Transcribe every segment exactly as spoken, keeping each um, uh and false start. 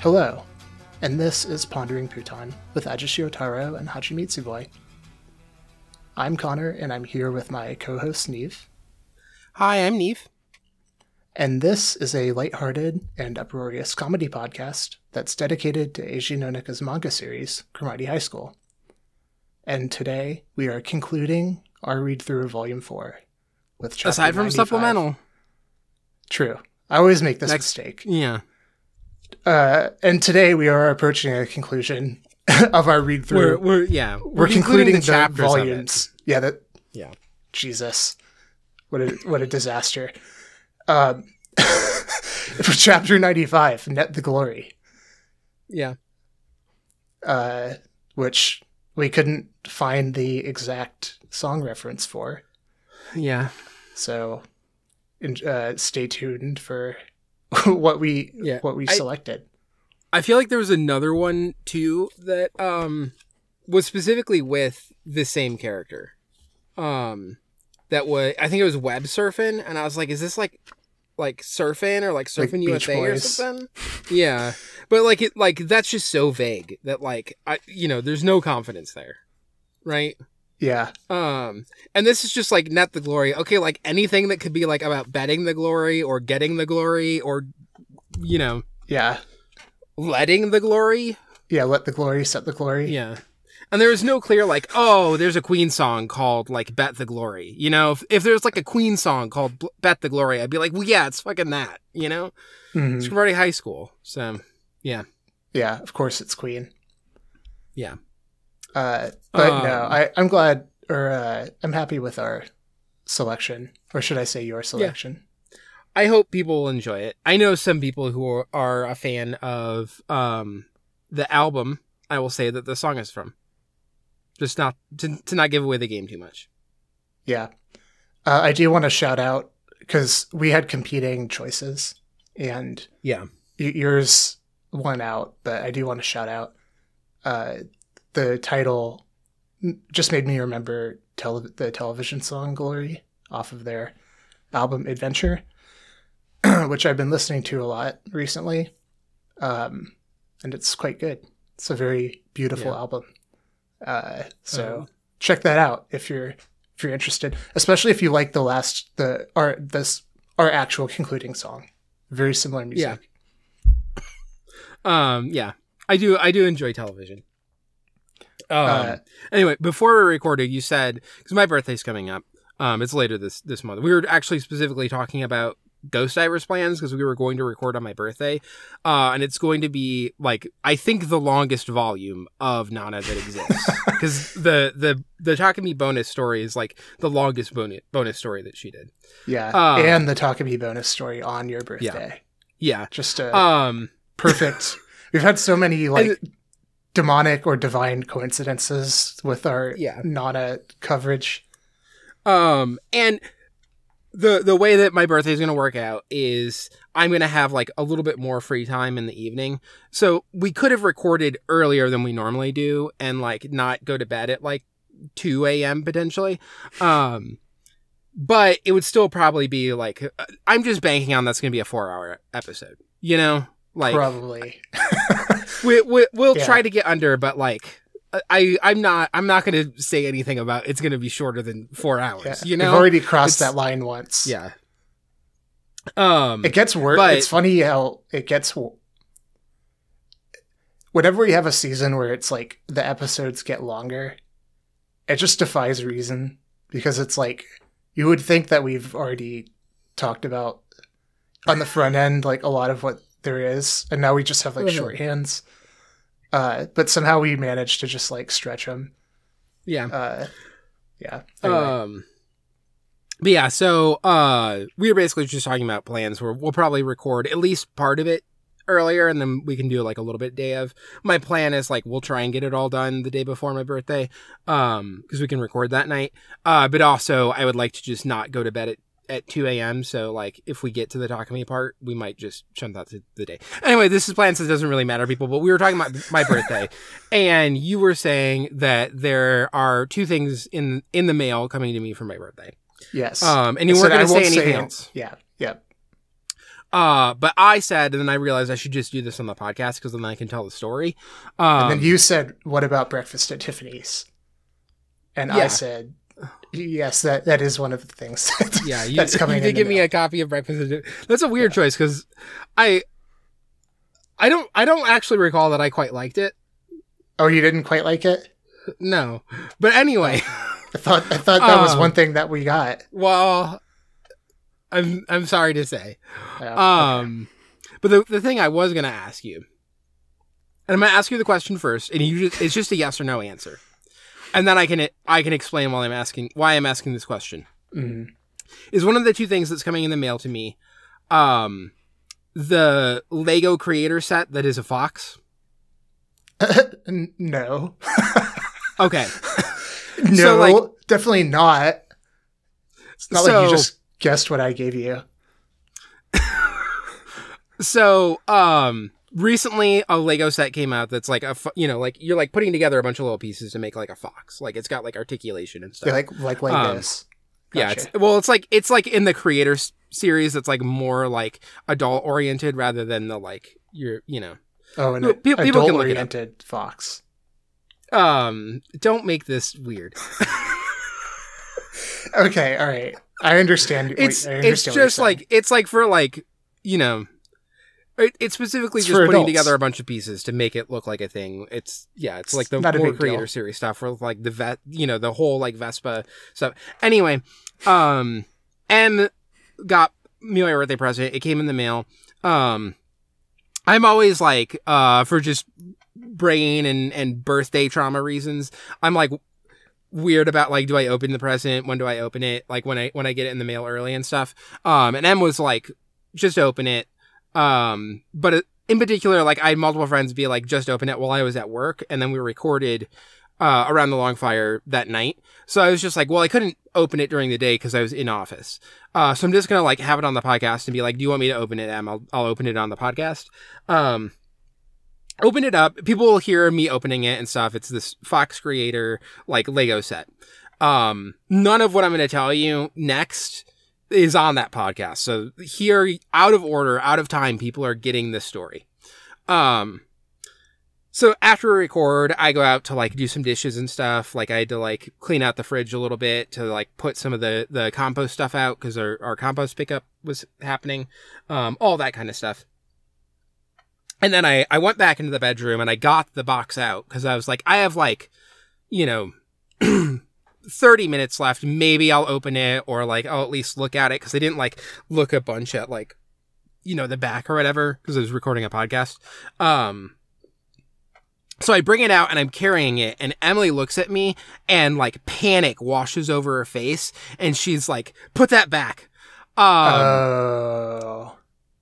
Hello, and this is Pondering Puton with Ajishi Otaro and Hachimitsu Boy. I'm Connor, and I'm here with my co-host Neve. Hi, I'm Neve. And this is a lighthearted and uproarious comedy podcast that's dedicated to Eiji Nonika's manga series, Cromartie High School. And today, we are concluding our read-through of Volume four. With chapter Aside from ninety-five. supplemental. True. I always make this Next, mistake. Yeah. Uh, and today we are approaching a conclusion of our read-through. We're, we're yeah. We're, We're, concluding, the, the chapters volumes. Yeah, that. Yeah. Jesus, what a what a disaster. Um, for chapter ninety-five, Net the Glory. Yeah. Uh, which we couldn't find the exact song reference for. Yeah. So, uh, stay tuned for what we Yeah. what we I, selected. I feel like there was another one too that um was specifically with the same character. Um, that was I think it was web surfing, and I was like, is this like like surfing or like surfing Like U Beach S A or Boys. something? Yeah, but like it like that's just so vague that like I you know there's no confidence there, right? Yeah. Um, and this is just like Net the Glory. Okay, like anything that could be like about betting the glory or getting the glory or, you know, Yeah. letting the glory. Yeah. Let the glory set the glory. Yeah. And there was no clear like, oh, there's a Queen song called like Bet the Glory. You know, if, if there's like a Queen song called B- Bet the Glory, I'd be like, well, yeah, it's fucking that, you know? Mhm. It's Cromartie High School. So, yeah. Yeah. Of course, it's Queen. Yeah. Uh, but Um, no, I, I'm glad, or uh, I'm happy with our selection, or should I say your selection? I hope people will enjoy it. I know some people who are, are a fan of um, the album. I will say that the song is from. Just not to, to not give away the game too much. Yeah. Uh, I do want to shout out, because we had competing choices, and Yeah. y- yours won out, but I do want to shout out uh, the title just made me remember tele- the television song Glory off of their album Adventure, which I've been listening to a lot recently. Um, and it's quite good. It's a very beautiful Yeah. album. Uh, so Um, check that out if you're if you're interested, especially if you like the last the our this our actual concluding song. Very similar music. Um. Yeah. I do. I do enjoy television. Um. Uh, anyway, before we recorded, you said because my birthday's coming up. Um. It's later this this month. We were actually specifically talking about Ghost Divers plans because we were going to record on my birthday, uh, and it's going to be like I think the longest volume of Nana that exists because the the the Takumi bonus story is like the longest bonus bonus story that she did. Yeah, Um, and the Takumi bonus story on your birthday. Yeah. Just a Um. perfect. We've had so many like And- demonic or divine coincidences with our Yeah. Nana coverage. Um. And. The the way that my birthday is going to work out is I'm going to have like a little bit more free time in the evening. So we could have recorded earlier than we normally do and like not go to bed at like two a.m. potentially. Um, but it would still probably be like, I'm just banking on that's going to be a four hour episode, you know, like Probably. we, we, we'll Yeah. try to get under, but like, I, I'm not, I'm not going to say anything about it's going to be shorter than four hours, Yeah. you know? We've already crossed It's- that line once. Yeah. Um, It gets worse. but- It's funny how it gets. w- Whenever we have a season where it's like the episodes get longer, it just defies reason because it's like you would think that we've already talked about on the front end like a lot of what there is, and now we just have like Mhm. shorthands. Uh, but somehow we managed to just like stretch them. yeah. Uh, yeah. Anyway. Um, but yeah, so uh, we were basically just talking about plans where we'll probably record at least part of it earlier, and then we can do like a little bit day of. My plan is like we'll try and get it all done the day before my birthday, um, because we can record that night. Uh, but also I would like to just not go to bed at at two a.m. So like if we get to the Takumi part, we might just shunt that to the day. Anyway, this is plans, so it doesn't really matter, people. But we were talking about my birthday, and you were saying that there are two things in in the mail coming to me for my birthday. Yes. Um, and you I weren't said I going to say won't anything say- else. Yeah. Yeah. Uh, but I said, and then I realized I should just do this on the podcast because then I can tell the story. Um, and then you said, "What about Breakfast at Tiffany's?" And yeah. I said, "Yes, that, that is one of the things that, yeah, you, that's coming." You did give me a copy of Breakfast at Tiffany's. That's a weird yeah. choice because I, I don't, I don't actually recall that I quite liked it. Oh, you didn't quite like it? No, but anyway, I thought I thought that um, was one thing that we got. Well. I'm I'm sorry to say. Yeah, um, okay. But the the thing I was going to ask you, and I'm going to ask you the question first, and you just, it's just a yes or no answer. And then I can I can explain while I'm asking why I'm asking this question. Mm-hmm. Is one of the two things that's coming in the mail to me um, the Lego creator set that is a fox? No. Okay. No, so, like, definitely not. It's not so, like you just guessed what I gave you. So, um, recently a Lego set came out that's like a, you know, like you're like putting together a bunch of little pieces to make like a fox. Like it's got like articulation and stuff. Yeah, like like Legos. Um, gotcha. Yeah, it's, well, it's like it's like in the creator s- series that's like more like adult oriented rather than the like you're you know. Oh, an people, adult people can look oriented fox. Um, don't make this weird. Okay, all right. I understand. It's I understand it's just like it's like for like you know, it, it's specifically it's just putting adults. together a bunch of pieces to make it look like a thing. It's yeah, it's, it's like the more creator deal. Series stuff where like the vet, you know, the whole like Vespa stuff. Anyway, um, M got me my birthday present. It came in the mail. Um, I'm always like uh for just brain and and birthday trauma reasons. I'm like. Weird about like, do I open the present? When do I open it? Like when I, when I get it in the mail early and stuff. Um, and Em was like, just open it. Um, but in particular, like I had multiple friends be like, just open it while I was at work. And then we recorded, uh, around the long fire that night. So I was just like, well, I couldn't open it during the day because I was in office. Uh, so I'm just going to like have it on the podcast and be like, do you want me to open it, Em? I'll, I'll open it on the podcast. Um, Open it up. People will hear me opening it and stuff. It's this Fox Creator, like, Lego set. Um, none of what I'm going to tell you next is on that podcast. So here, out of order, out of time, people are getting this story. Um, so after we record, I go out to, like, do some dishes and stuff. Like, I had to, like, clean out the fridge a little bit to, like, put some of the, the compost stuff out because our, our compost pickup was happening. Um, all that kind of stuff. And then I, I went back into the bedroom and I got the box out because I was like, I have like, you know, thirty minutes left. Maybe I'll open it or like I'll at least look at it because I didn't like look a bunch at like, you know, the back or whatever because I was recording a podcast. Um, so I bring it out and I'm carrying it and Emily looks at me and like panic washes over her face and she's like, put that back. Um, oh.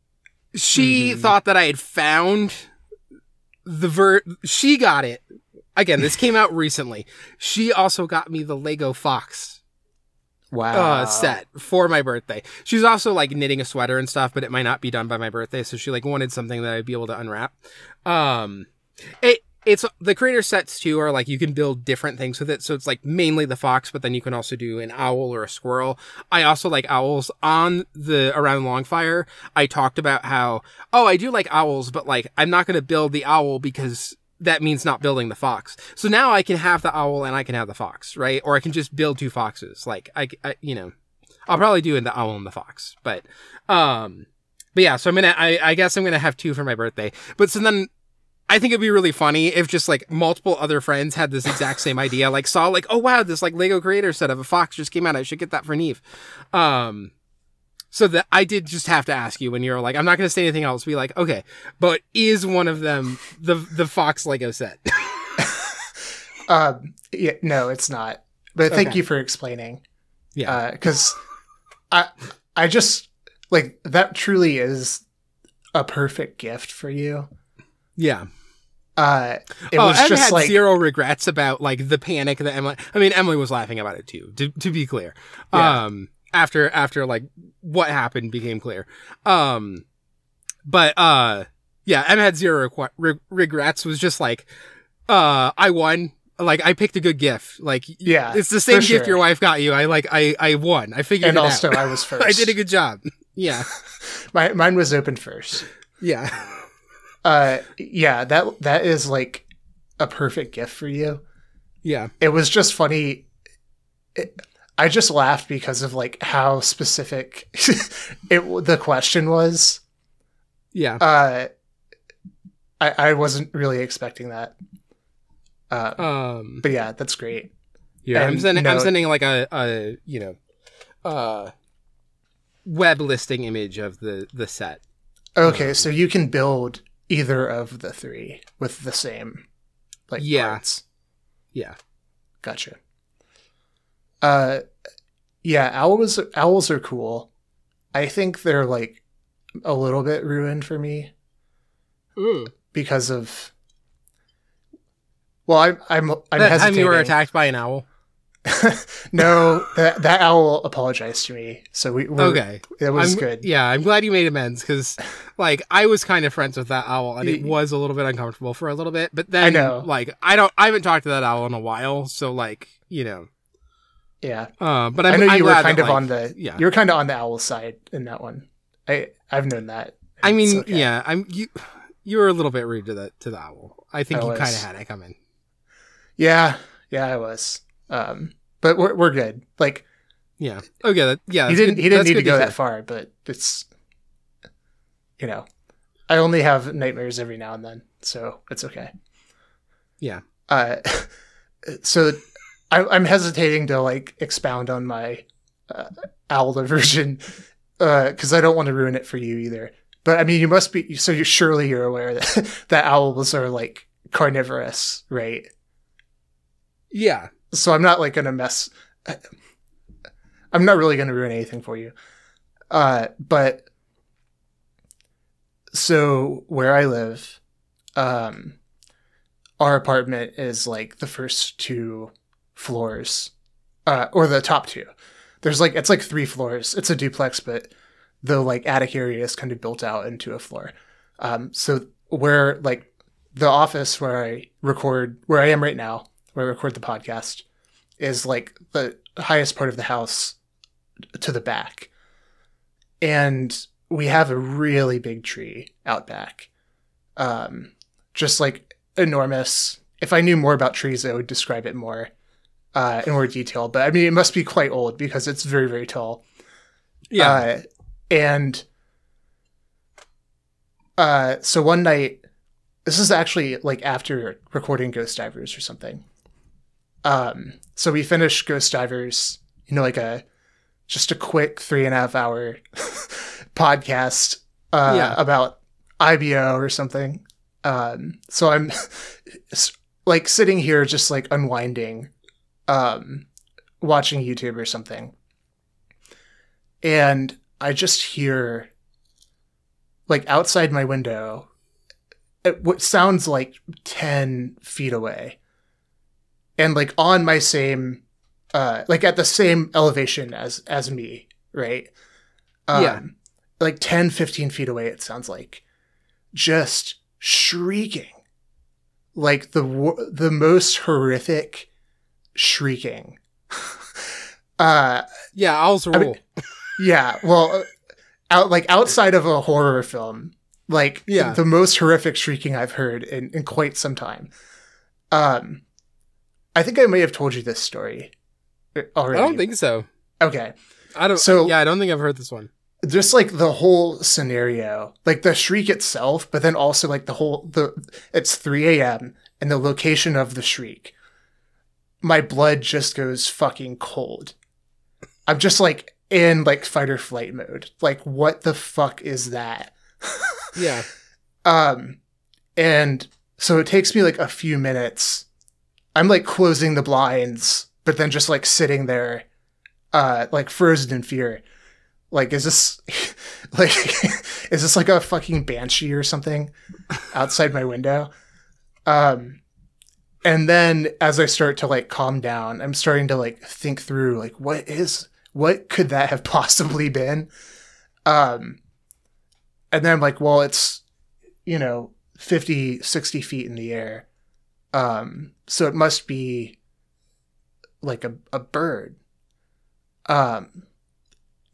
She mm-hmm. thought that I had found the ver. She got it. Again, this came out recently. She also got me the Lego Fox. Wow. Uh, set for my birthday. She's also like knitting a sweater and stuff, but it might not be done by my birthday. So she like wanted something that I'd be able to unwrap. Um, it it's the creator sets too are like you can build different things with it. So it's like mainly the fox, but then you can also do an owl or a squirrel. I also like owls. On the Around Longfire, I talked about how, oh, I do like owls, but like I'm not going to build the owl because that means not building the fox. So now I can have the owl and I can have the fox, right? Or I can just build two foxes. Like I, I you know, I'll probably do the owl and the fox, but, um, but yeah, so I'm going to, I guess I'm going to have two for my birthday, but so then I think it'd be really funny if just like multiple other friends had this exact same idea, like saw like, oh wow, this like Lego creator set of a fox just came out. I should get that for Neve. Um, so that I did just have to ask you when you're like, I'm not going to say anything else. Be like, okay, but is one of them the, the fox Lego set? um, yeah, no, it's not, but thank okay. you for explaining. Yeah. Uh, cause I, I just like that truly is a perfect gift for you. Yeah. Uh, it oh, was Em just had like zero regrets about like the panic that Emily. I mean, Emily was laughing about it too. To to be clear, yeah. um, after after like what happened became clear, um, but uh, yeah, Em had zero requ- re- regrets. Was just like, uh, I won. Like I picked a good gift. Like yeah, it's the same gift sure. your wife got you. I like I I won. I figured and it also out. I was first. I did a good job. Yeah. My, mine was open first. Yeah. Uh, yeah, that that is like a perfect gift for you. Yeah. It was just funny. It, I just laughed because of like how specific it the question was. Yeah. Uh, I I wasn't really expecting that. Uh, Um. but yeah, that's great. Yeah, I'm And sending. I'm no- sending like a, a you know, uh, web listing image of the the set. Okay, Um, so you can build either of the three with the same like Yeah. parts. Yeah. Gotcha. Uh, yeah, owls owls are cool. I think they're like a little bit ruined for me Mm. because of. Well, I'm I'm I'm That time hesitating. you were attacked by an owl. No, that that owl apologized to me, so we we're, Okay. it was I'm, good. Yeah, I'm glad you made amends because, like, I was kind of friends with that owl, and it Y- was a little bit uncomfortable for a little bit. But then, I know. like, I don't, I haven't talked to that owl in a while, so like, you know. Yeah, Uh, but I'm, I know I'm you were glad kind that, of like, on the yeah. you were kind of on the owl side in that one. I I've known that. I It's mean, okay. yeah, I'm you. You were a little bit rude to the to the owl. I think I you was. kind of had it coming. yeah, yeah, I was. Um, but we're we're good. Like Yeah. Okay. That, yeah. he that's didn't good- he didn't that's need to good go hear. that far, but it's you know, I only have nightmares every now and then, so it's okay. Yeah. Uh, so I, I'm hesitating to like expound on my uh, owl aversion because I don't want to ruin it for you either. But I mean, you must be so you surely you're aware that that owls are like carnivorous, right? Yeah. So I'm not like gonna mess. I'm not really gonna ruin anything for you. Uh, but so where I live, um, our apartment is like the first two floors, uh, or the top two. There's like it's like three floors. It's a duplex, but the like attic area is kind of built out into a floor. Um, so where like the office where I record, where I am right now, where I record the podcast, is like the highest part of the house to the back, and we have a really big tree out back, um, just like enormous. If I knew more about trees, I would describe it more uh, in more detail. But I mean, it must be quite old because it's very, very tall. Yeah. Uh, and uh, so one night, this is actually like after recording Ghost Divers or something. Um, so we finished Ghost Divers, you know, like a just a quick three and a half hour podcast uh, Yeah. about I B O or something. Um, so I'm like sitting here just like unwinding, um, watching YouTube or something. And I just hear like outside my window, it, what sounds like ten feet away. And like on my same, uh, like at the same elevation as, as me, right? Um, Yeah. Like ten, fifteen feet away, it sounds like. Just shrieking. Like the wo- the most horrific shrieking. uh, Yeah. Owls rule. I mean, yeah, well, uh, out like outside of a horror film, like Yeah. the most horrific shrieking I've heard in, in quite some time. Um, I think I may have told you this story already. I don't think so. Okay, I don't. So- yeah, I don't think I've heard this one. just like the whole scenario, like the shriek itself, but then also like the whole the it's three a.m. and the location of the shriek. My blood just goes fucking cold. I'm just like in like fight or flight mode. Like, what the fuck is that? Yeah. Um, and so it takes me like a few minutes. I'm like closing the blinds, but then just like sitting there, uh, like frozen in fear. Like, is this like, is this like a fucking banshee or something outside my window? Um, and then as I start to like calm down, I'm starting to like think through like, what is, what could that have possibly been? Um, and then I'm like, well, it's, you know, fifty, sixty feet in the air. Um, so it must be like a, a bird. Um,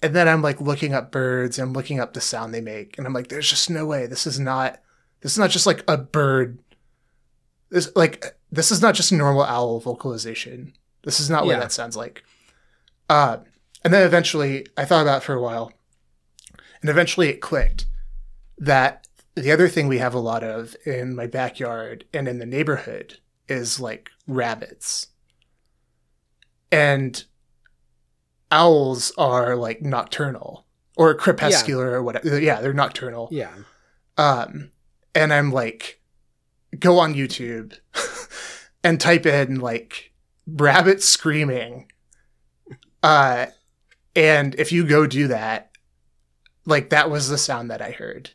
and then I'm like looking up birds and looking up the sound they make, and I'm like, there's just no way. This is not. This is not just like a bird. This like this is not just normal owl vocalization. This is not what Yeah. that sounds like. Uh, and then eventually, I thought about it for a while, and eventually it clicked that the other thing we have a lot of in my backyard and in the neighborhood is like rabbits. And owls are like nocturnal or crepuscular or whatever. Yeah, they're nocturnal. Yeah. Um, and I'm like, go on YouTube and type in like rabbit screaming. Uh, and if you go do that, like that was the sound that I heard.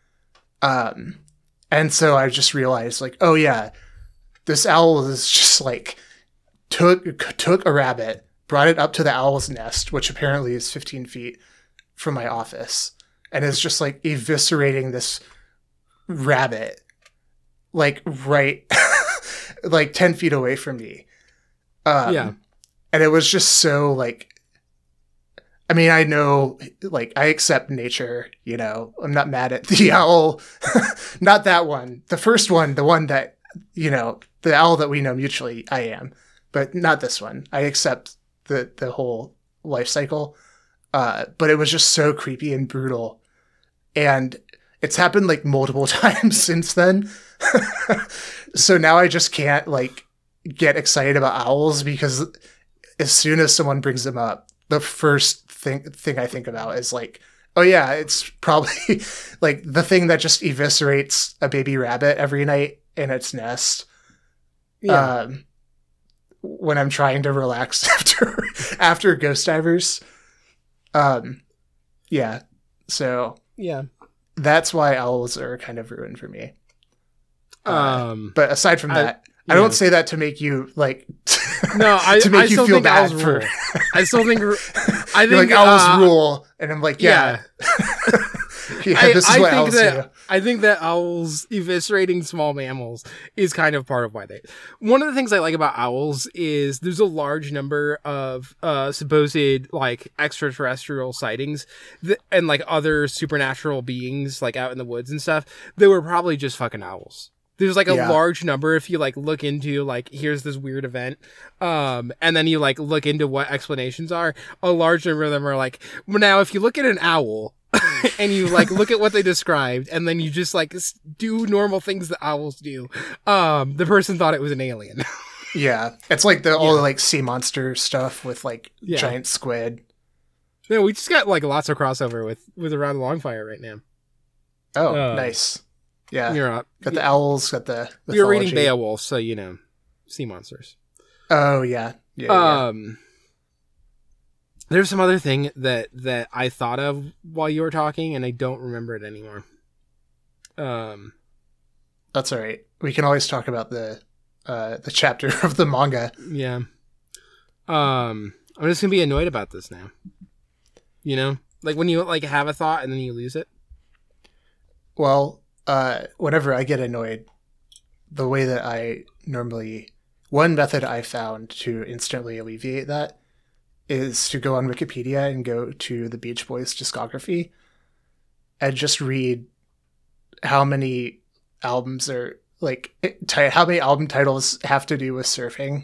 Um, and so I just realized like, oh yeah, this owl is just like took, took a rabbit, brought it up to the owl's nest, which apparently is fifteen feet from my office, and is just like eviscerating this rabbit like right like ten feet away from me. Um, Yeah. and it was just so like, I mean, I know like I accept nature, you know, I'm not mad at the owl. Not that one, the first one, the one that, you know, the owl that we know mutually, I am, but not this one. I accept the the whole life cycle, uh but it was just so creepy and brutal, and it's happened like multiple times since then. So now I just can't like get excited about owls, because as soon as someone brings them up, the first thing thing I think about is like, oh yeah, it's probably like the thing that just eviscerates a baby rabbit every night in its nest. Yeah. Um, when I'm trying to relax after after Ghost Divers. Um, yeah. So yeah. that's why owls are kind of ruined for me. Uh, Um, but aside from I- that, I, yeah. don't say that to make you like no, I, to make I you still feel think bad owls for rule. I still think, I you're think like owls uh, rule, and I'm like, yeah, yeah, I, this is I what think owls that, do. I think that owls eviscerating small mammals is kind of part of why they. One of the things I like about owls is there's a large number of uh, supposed like extraterrestrial sightings that, and like other supernatural beings like out in the woods and stuff that were probably just fucking owls. There's like a Yeah. large number if you like look into like here's this weird event, um, and then you like look into what explanations are. A large number of them are like, well, now if you look at an owl and you like look at what they described, and then you just like s- do normal things that owls do, um, the person thought it was an alien. Yeah, it's like the all Yeah. the like sea monster stuff with like Yeah. giant squid. No, we just got like lots of crossover with with Around the Longfire right now. Oh, Uh, nice. Yeah, You're up. got the owls, got the. You're reading mythology. Beowulf, so you know sea monsters. Oh yeah, yeah. yeah. Um, there's some other thing that that I thought of while you were talking, and I don't remember it anymore. Um, That's all right. We can always talk about the uh, the chapter of the manga. yeah. Um, I'm just gonna be annoyed about this now. You know, like when you like have a thought and then you lose it. Well, uh, whenever I get annoyed, the way that I normally, one method I found to instantly alleviate that is to go on Wikipedia and go to the Beach Boys discography and just read how many albums are like t- how many album titles have to do with surfing.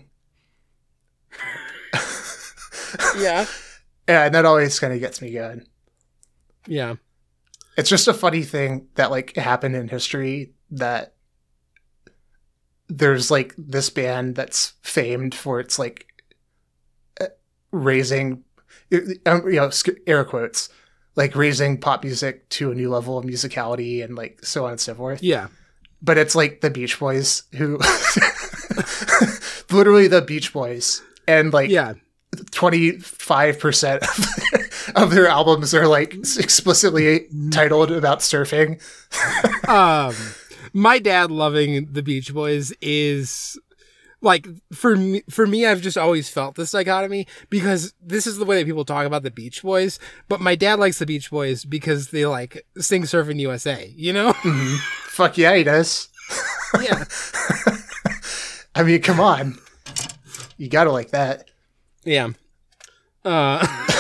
Yeah. Yeah, and that always kind of gets me going. Yeah. It's just a funny thing that like happened in history, that there's like this band that's famed for its like uh, raising, um, you know, sc- air quotes, like raising pop music to a new level of musicality and like so on and so forth. Yeah. But it's like the Beach Boys who, literally the Beach Boys, and like Yeah. twenty-five percent of, of their albums are like explicitly titled about surfing. um my dad loving the Beach Boys is like, for me for me I've just always felt this dichotomy, because this is the way that people talk about the Beach Boys, but my dad likes the Beach Boys because they like sing Surfing U S A, you know? Mm-hmm. Fuck yeah, he does. Yeah. I mean, come on, you gotta like that. Yeah. Uh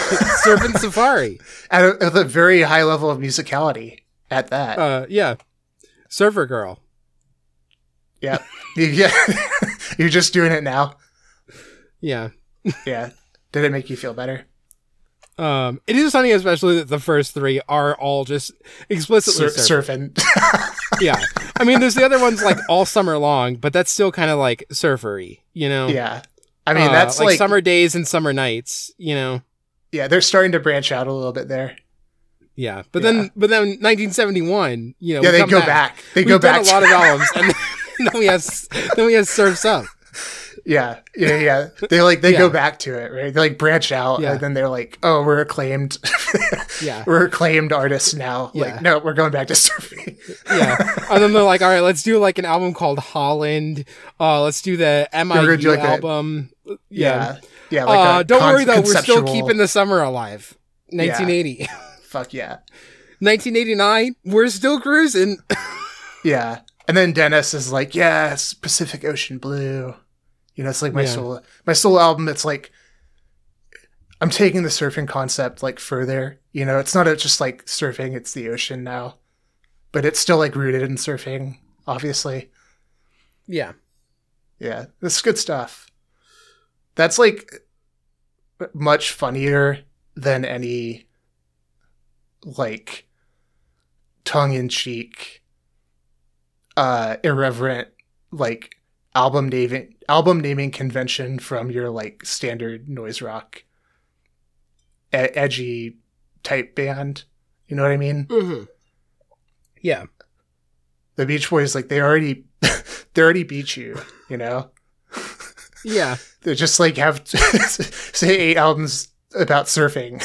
Surfing Safari. At a, at a very high level of musicality at that. Uh, yeah. Surfer Girl. Yeah. Yeah. You're just doing it now. Yeah. Yeah. Did it make you feel better? Um, it is funny, especially that the first three are all just explicitly Sur- surfing. surfing. Yeah. I mean, there's the other ones like all summer long, but that's still kind of like surfery, you know? Yeah. I mean, Uh, that's like, like, summer days and summer nights, you know? yeah, they're starting to branch out a little bit there. Yeah. But Yeah. then, but then nineteen seventy-one, you know, Yeah, we they come go back. back. They We've go done back. a lot of albums, and then, then we have, then we have Surf's Up. Yeah, yeah, yeah. They like they Yeah. go back to it, right? They like branch out, Yeah. and then they're like, "Oh, we're acclaimed. Yeah. We're acclaimed artists now." Yeah. Like, no, we're going back to surfing. Yeah. And then they're like, all right, let's do like an album called Holland. Uh, let's do the M I We're U gonna do, like, a- album. Yeah. yeah, yeah. Like uh, a don't con- worry though, we're still conceptual- keeping the summer alive. nineteen eighty. Fuck yeah, nineteen eighty-nine, we're still cruising. yeah. And then Dennis is like, "Yes, Pacific Ocean Blue." You know, it's like my Yeah. solo, my solo album. It's like I'm taking the surfing concept like further. You know, it's not just like surfing; it's the ocean now, but it's still like rooted in surfing, obviously. Yeah. Yeah, this is good stuff. That's like much funnier than any like tongue-in-cheek, uh, irreverent like album naming album naming convention from your like standard noise rock, e- edgy type band. You know what I mean? Mm-hmm. Yeah. The Beach Boys, like they already they already beat you. You know. Yeah. They just like have say eight albums about surfing,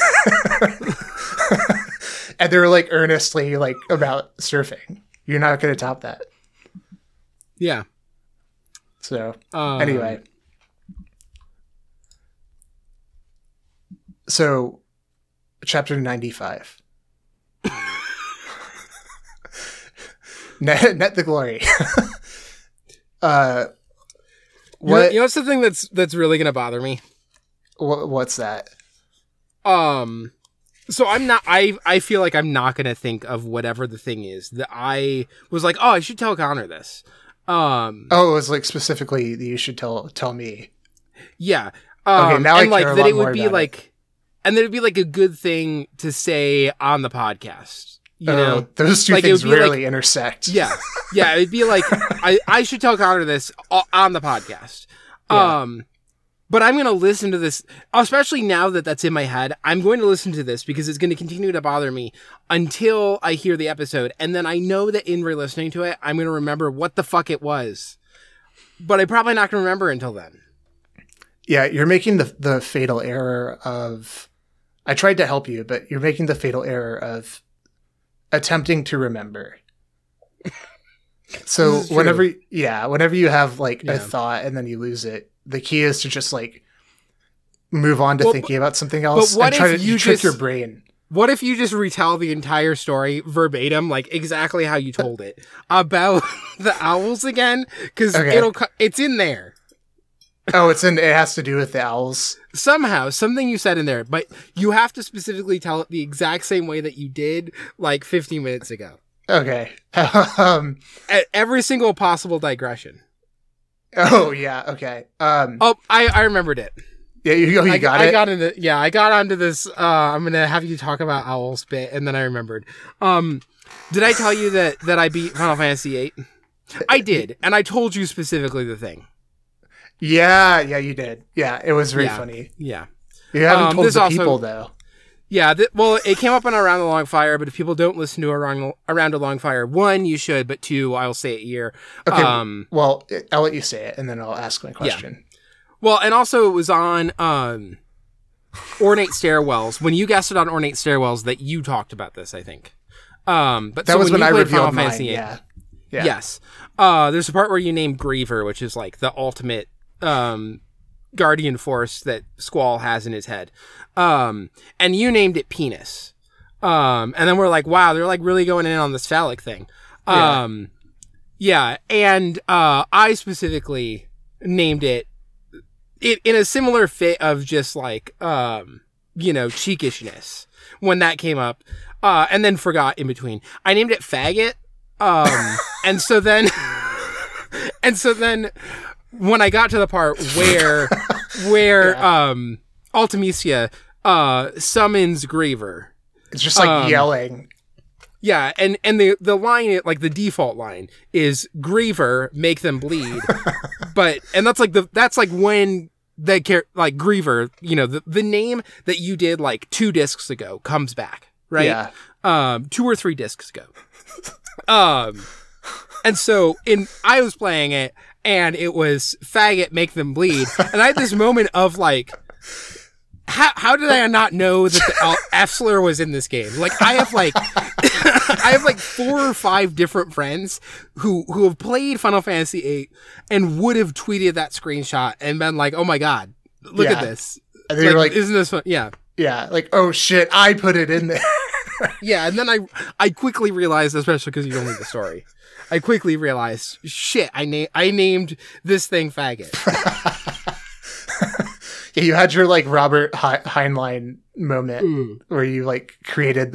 and they're like earnestly like about surfing. You're not going to top that. Yeah. So Um, anyway, so chapter ninety-five. net, net the glory. uh, You know, what? you know something that's that's really gonna bother me? What? What's that? Um so I'm not I I feel like I'm not gonna think of whatever the thing is that I was like, oh, I should tell Connor this. Um Oh, it was like specifically that you should tell tell me. Yeah. Um, Okay, now I and like care a that lot it would more be about it. like and that it'd be like a good thing to say on the podcast. You Oh, know? those two Like, it things would be rarely like- intersect. Yeah. Yeah, it'd be like I, I should tell Connor this o- on the podcast. Yeah. Um but I'm going to listen to this, especially now that that's in my head. I'm going to listen to this because it's going to continue to bother me until I hear the episode. And then I know that in re-listening to it, I'm going to remember what the fuck it was. But I'm probably not going to remember until then. Yeah, you're making the the fatal error of. I tried to help you, but you're making the fatal error of attempting to remember. So This is true. whenever, yeah, whenever you have like Yeah. a thought and then you lose it, the key is to just like move on to Well, thinking about something else what and try if to you trick just- your brain. What if you just retell the entire story verbatim, like exactly how you told it about the owls again? Because Okay. it'll co- it's in there Oh, it's in. It has to do with the owls. somehow. Something you said in there, but you have to specifically tell it the exact same way that you did like fifteen minutes ago. Okay. um. At every single possible digression. Oh yeah. Okay. Um. Oh, I I remembered it. Yeah. You, oh, you I got I it. got into yeah. I got onto this. Uh, I'm gonna have you talk about owls bit, and then I remembered. Um, did I tell you that that I beat Final Fantasy eight? I did, and I told you specifically the thing. Yeah. Yeah. You did. Yeah. It was very Yeah. funny. Yeah. You haven't Um, told this the also- people though. Yeah, th- well, it came up on Around the Long Fire, but if people don't listen to Around, Around a Long Fire, one, you should, but two, I'll say it here. Okay. Um, well, I'll let you say it, and then I'll ask my question. well, and also it was on um, Ornate Stairwells. When you guessed it on Ornate Stairwells, that you talked about this, I think. Um, but That so was when, you I played revealed Final mine. Fantasy eight, Yeah. Yeah. Yes. Uh, there's a part where you name Griever, which is like the ultimate um, guardian force that Squall has in his head. Um, and you named it Penis. Um, and then we're like, wow, they're like really going in on this phallic thing. Yeah. Um, yeah. And uh, I specifically named it, it in a similar fit of just like, um, you know, cheekishness when that came up, uh, and then forgot in between. I named it Faggot, um, and so then, and so then, when I got to the part where, where yeah. um, Ultimecia uh, summons Griever, it's just like um, yelling. Yeah, and, and the, the line, like the default line is Griever, make them bleed. But, and that's like the, that's like when the char- like Griever, you know, the, the name that you did like two discs ago comes back, right? Yeah. Um, two or three discs ago. um, and so in, I was playing it and it was Faggot, make them bleed. And I had this moment of like, How how did I not know that the F slur was in this game? Like I have like I have like four or five different friends who who have played Final Fantasy eight and would have tweeted that screenshot and been like, "Oh my god, look yeah. at this!" And they're like, like, "Isn't this fun?" Yeah, yeah. Like, oh shit, I put it in there. Yeah, and then I I quickly realized, especially because you told me the story, I quickly realized, shit, I na- I named this thing Faggot. Yeah, you had your like Robert He- Heinlein moment mm. where you like created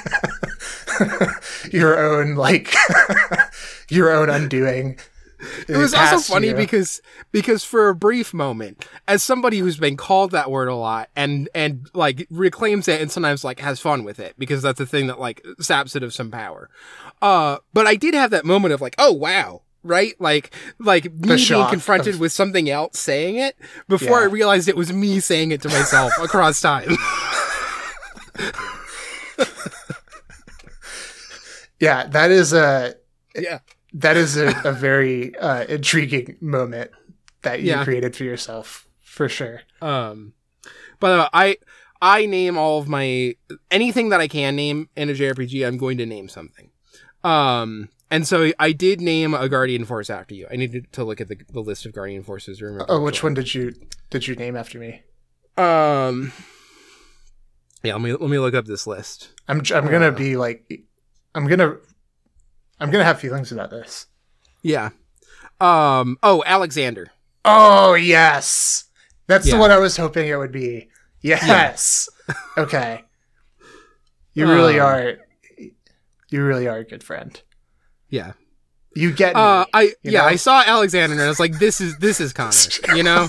the your own like your own undoing. It was also funny you. because because for a brief moment, as somebody who's been called that word a lot and and like reclaims it and sometimes like has fun with it because that's a thing that like saps it of some power. Uh, but I did have that moment of like, oh wow. Right? Like, like me being confronted of... with something else saying it before yeah. I realized it was me saying it to myself across time. Yeah, that is a, yeah, that is a, a very uh, intriguing moment that you yeah. created for yourself, for sure. Um, but uh, I, I name all of my, anything that I can name in a J R P G, I'm going to name something. Um, And so I did name a Guardian Force after you. I needed to look at the, the list of Guardian Forces. To remember oh, which one did you did you name after me? Um, yeah, let me let me look up this list. I'm I'm gonna uh, be like, I'm gonna I'm gonna have feelings about this. Yeah. Um. Oh, Alexander. Oh yes, that's yeah. the one I was hoping it would be. Yes. Yeah. Okay. You really um, are. You really are a good friend. Yeah. You get me, uh, I you yeah, know? I saw Alexander and I was like, this is this is Connor, you know?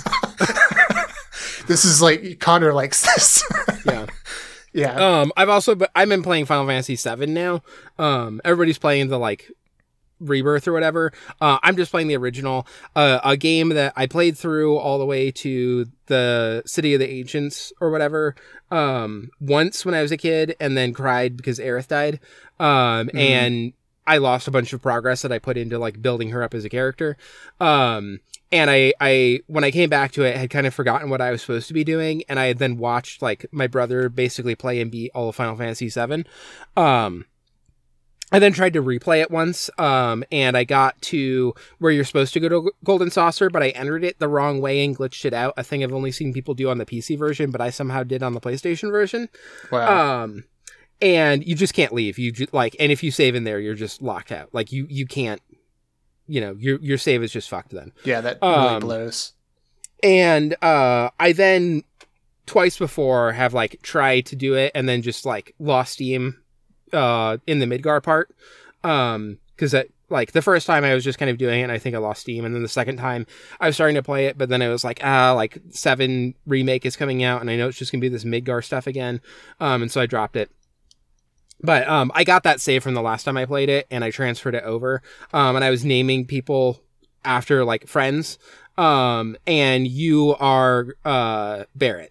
This is like Connor likes this. Yeah. Yeah. Um I've also but I've been playing Final Fantasy seven now. Um everybody's playing the like Rebirth or whatever. Uh I'm just playing the original. Uh a game that I played through all the way to the City of the Ancients or whatever. Um once when I was a kid and then cried because Aerith died. Um mm. and I lost a bunch of progress that I put into like building her up as a character. Um, and I, I, when I came back to it, had kind of forgotten what I was supposed to be doing. And I had then watched like my brother basically play and beat all of Final Fantasy seven. Um, I then tried to replay it once. Um, and I got to where you're supposed to go to Golden Saucer, but I entered it the wrong way and glitched it out. A thing I've only seen people do on the P C version, but I somehow did on the PlayStation version. Wow. Um, And you just can't leave. You just, like, and if you save in there, you're just locked out. Like you, you can't, you know, your your save is just fucked then. Yeah, that really um, blows. And uh, I then twice before have like tried to do it and then just like lost steam uh, in the Midgar part. Um, because that like the first time I was just kind of doing it, and I think I lost steam. And then the second time I was starting to play it, but then it was like ah, like seven remake is coming out, and I know it's just gonna be this Midgar stuff again. Um, and so I dropped it. But um, I got that save from the last time I played it, and I transferred it over. Um, and I was naming people after like friends. Um, and you are uh, Barrett.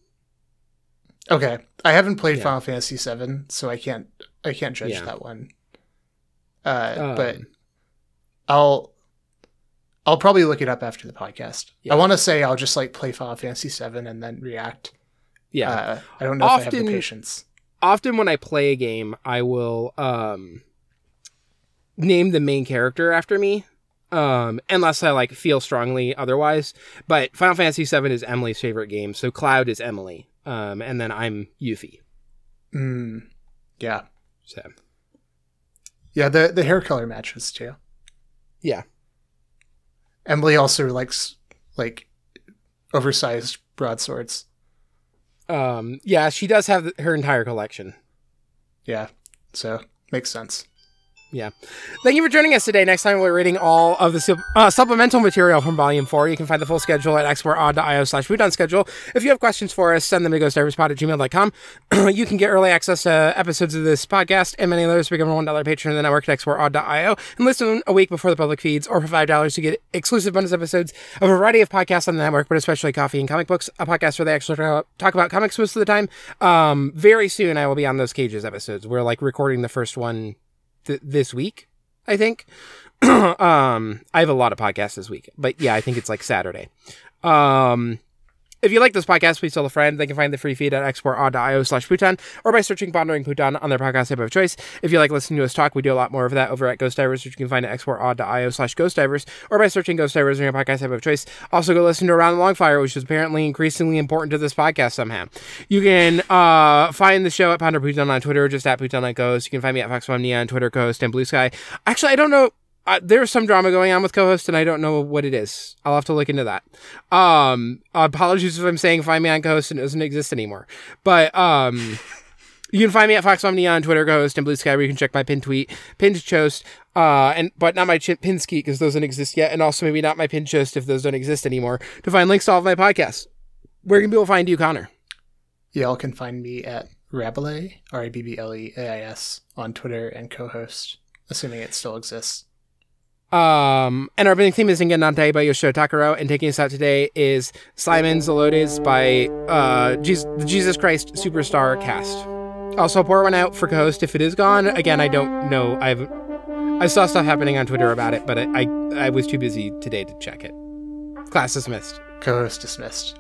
Okay, I haven't played yeah. Final Fantasy seven, so I can't I can't judge yeah. that one. Uh, um, but I'll I'll probably look it up after the podcast. Yeah. I want to say I'll just like play Final Fantasy seven and then react. Yeah, uh, I don't know Often, if I have the patience. Often when I play a game, I will um, name the main character after me, um, unless I like feel strongly otherwise. But Final Fantasy seven is Emily's favorite game, so Cloud is Emily, um, and then I'm Yuffie. Mm, yeah. So. Yeah, the the hair color matches too. Yeah. Emily also likes like oversized broadswords. Um, yeah, she does have her entire collection. Yeah, so makes sense. Yeah. Thank you for joining us today. Next time we're reading all of the su- uh, supplemental material from Volume four. You can find the full schedule at exportodd.io slash food on schedule. If you have questions for us, send them to ghostdiverspod at gmail dot com. You can get early access to episodes of this podcast and many others. Become a one dollar patron of the network at exportodd dot io and listen a week before the public feeds, or for five dollars to get exclusive bonus episodes of a variety of podcasts on the network, but especially Coffee and Comic Books, a podcast where they actually talk about comics most of the time. Um, very soon I will be on those Cages episodes. We're like recording the first one th- this week, I think. um, I have a lot of podcasts this week, but yeah, I think it's like Saturday. Um, if you like this podcast, please tell a friend. They can find the free feed at exportodd.io slash Putan, or by searching Pondering Putan on their podcast app of choice. If you like listening to us talk, we do a lot more of that over at Ghost Divers, which you can find at exportodd.io slash Ghost Divers, or by searching Ghost Divers on your podcast app of choice. Also, go listen to Around the Longfire, which is apparently increasingly important to this podcast somehow. You can uh, find the show at Ponder Putan on Twitter, just at Putan Like Ghost. You can find me at Fox One on Twitter, co-host, and Blue Sky. Actually, I don't know. Uh, there's some drama going on with co-host, and I don't know what it is. I'll have to look into that. Um, apologies if I'm saying find me on co-host and it doesn't exist anymore. But um, you can find me at Fox Omnia on Twitter, co-host, and Blue Sky, where you can check my pinned tweet, pinned toast, uh, and but not my ch- pinned ski because those don't exist yet, and also maybe not my pinned toast if those don't exist anymore, to find links to all of my podcasts. Where can people find you, Connor? Y'all can find me at Rabelais, R A B B L E A I S, on Twitter and co-host, assuming it still exists. Um, and our opening theme is Ingenante by Yoshio Takaro, and taking us out today is Simon Zelotes by uh, Jesus, the Jesus Christ Superstar cast. Also, pour one out for co-host if it is gone. Again, I don't know. I've I saw stuff happening on Twitter about it, but I, I, I was too busy today to check it. Class dismissed. Co-host dismissed.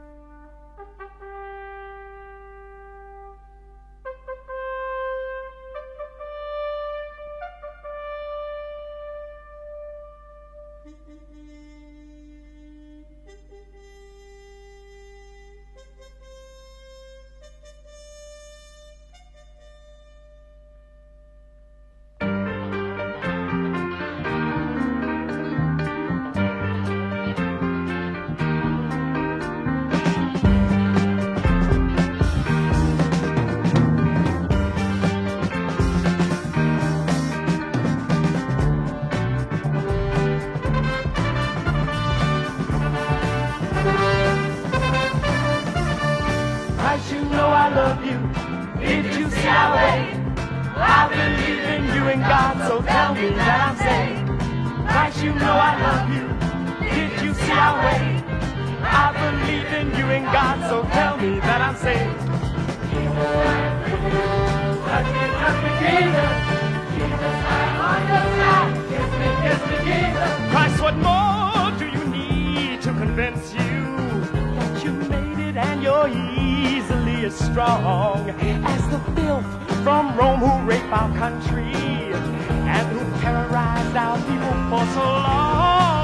Christ, what more do you need to convince you that you made it and you're easily as strong as the filth from Rome who rape our country and who terrorized our people for so long?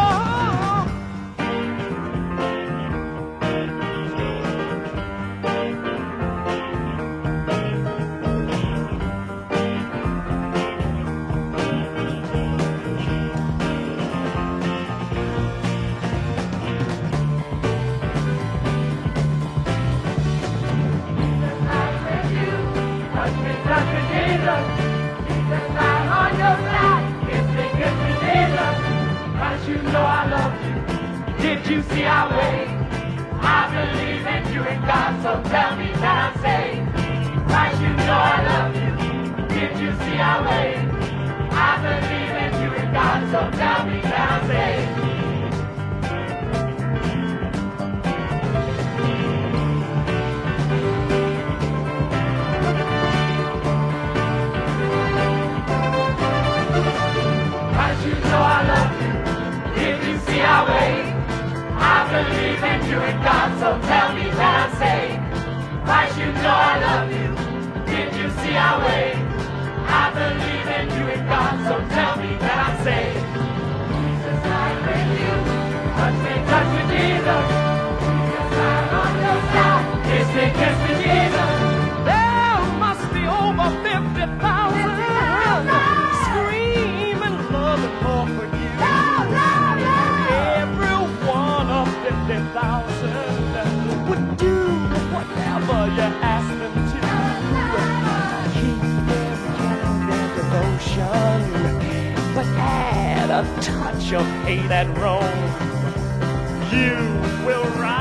You know I love you. Did you see our way? I believe in you and God, so tell me that I'm saved. Christ, you know I love you. Did you see our way? I believe in you and God, so tell me that I'm saved. Christ, you know I love you. See our way. I believe in you and God, so tell me that I'm saved. Christ, you know I love you. Did you see our way? I believe in you and God, so tell me that I'm saved. Jesus, I'm with you. Touch me, touch me, Jesus. Jesus, I'm on your side. Kiss me, kiss me, Jesus. There must be over fifty thousand screaming love and more for you. Every one of fifty thousand would do what a touch of hate at Rome. You will rise.